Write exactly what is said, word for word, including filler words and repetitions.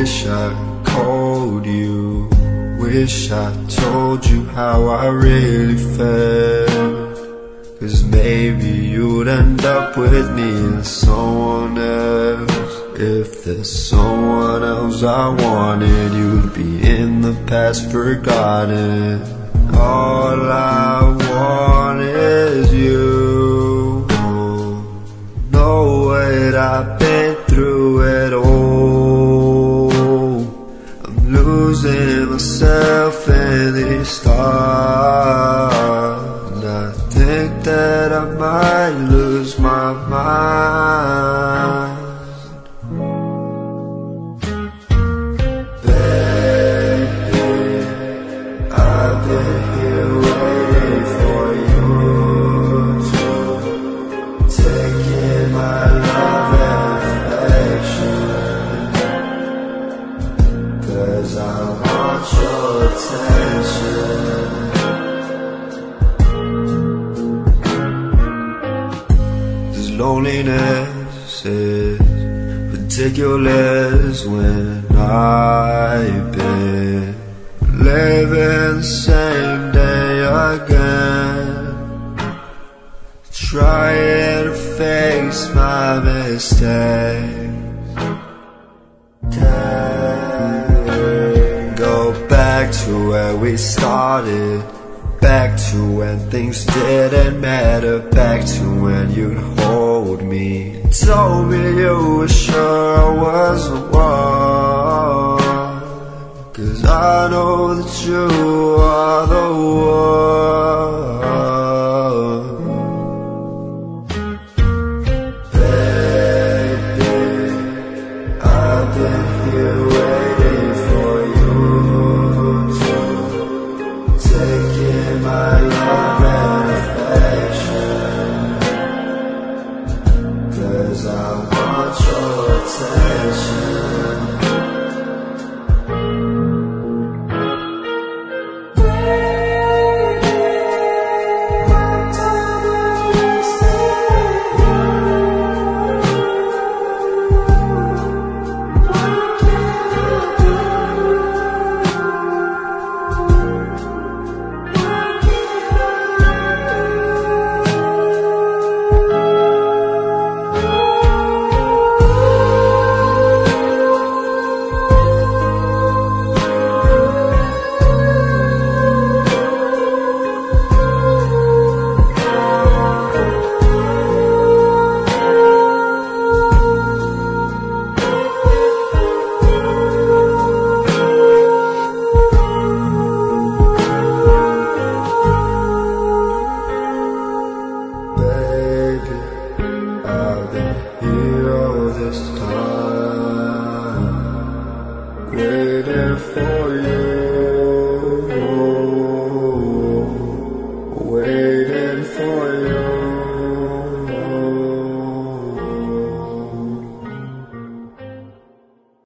Wish I called you, wish I told you how I really felt. Cause maybe you'd end up with me and someone else. If there's someone else I wanted, you'd be in the past forgotten. All I want is you. No way I've been through it all. I'm losing myself in these stars. And I think that I might lose my mind. Cause I want your attention. This loneliness is ridiculous when I've been living the same day again, trying to face my mistakes. Go back to where we started, back to when things didn't matter, back to when you'd hold me and told me you were sure I was the one. Cause I know that you are the one. Baby, I've been here waiting for you to take in my love and affection. Cause I want your attention. This time, waiting for you.